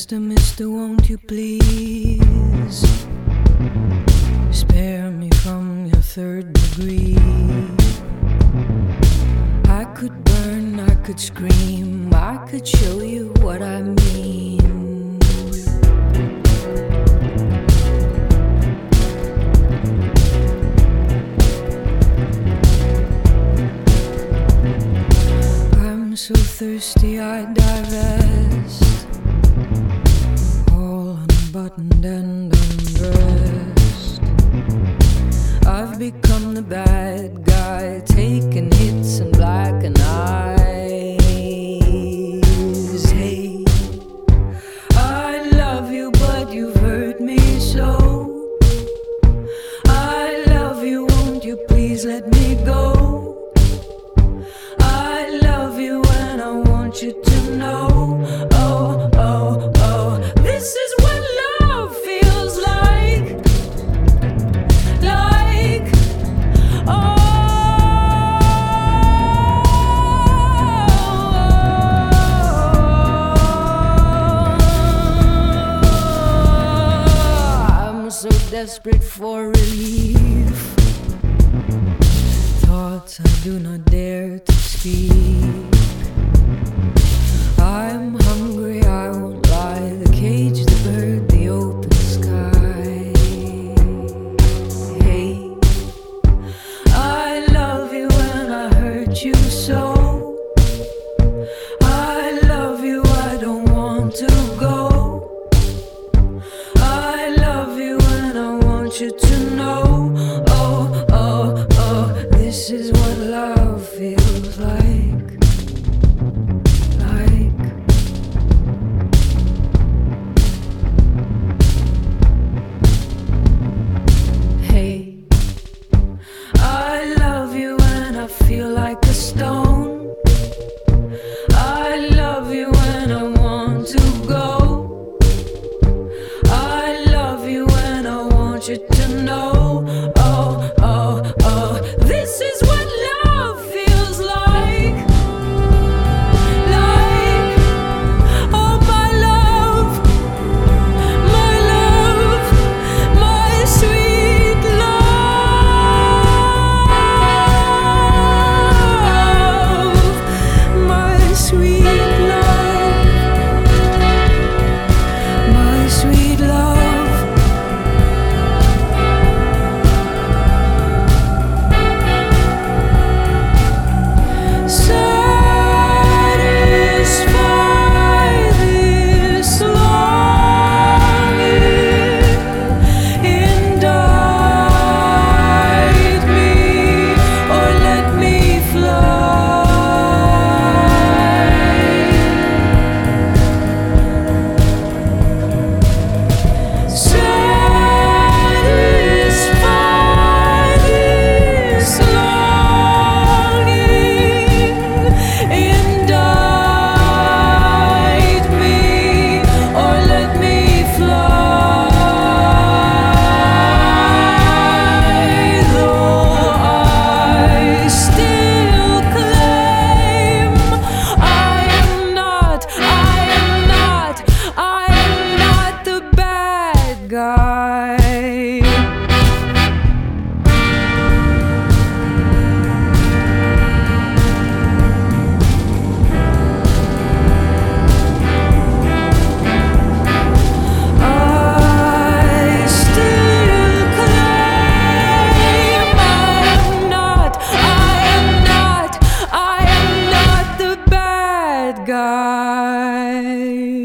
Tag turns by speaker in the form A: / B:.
A: Mister, won't you please spare me from your third degree? I could burn, I could scream, I could show you what I mean. I'm so thirsty I divest, all unbuttoned and undressed. I've become the bad guy, taking hits and blackened eyes. Hey, I love you, but you've hurt me so. I love you, won't you please let me go? I love you and I want you to know. Oh, oh, oh, this is what love feels like. Like, oh, I'm so desperate for relief. Thoughts I do not dare to speak. I'm hungry, I won't lie. The cage, the bird, the open sky. Hey, I love you and I hurt you so. I love you, I don't want to go. I love you and I want you to know. Oh, oh, oh, this is what love feels like. Hey, I love you and I feel like a stone. I love you and I want to go. I love you and I want you to know. Oh, oh, oh, this is what love feels like. Like, oh my love, my love, my sweet love, my sweet love, my sweet love. Satisfy this longing, indict me or let me fly. Satisfy this longing, indict me or let me fly. Though I still claim I am not the bad guy. I still claim I am not the bad guy.